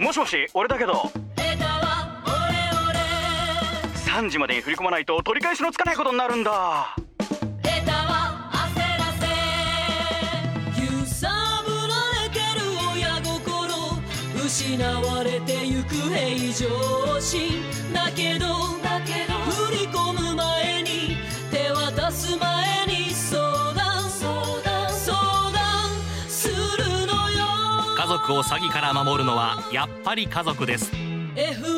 もしもし、俺だけど3時までに振り込まないと取り返しのつかないことになるんだ。 揺さぶられてる親心、失われてゆく平常心だけど振り込む前に手渡す前に相談するのよ。 家族を詐欺から守るのはやっぱり家族です。 F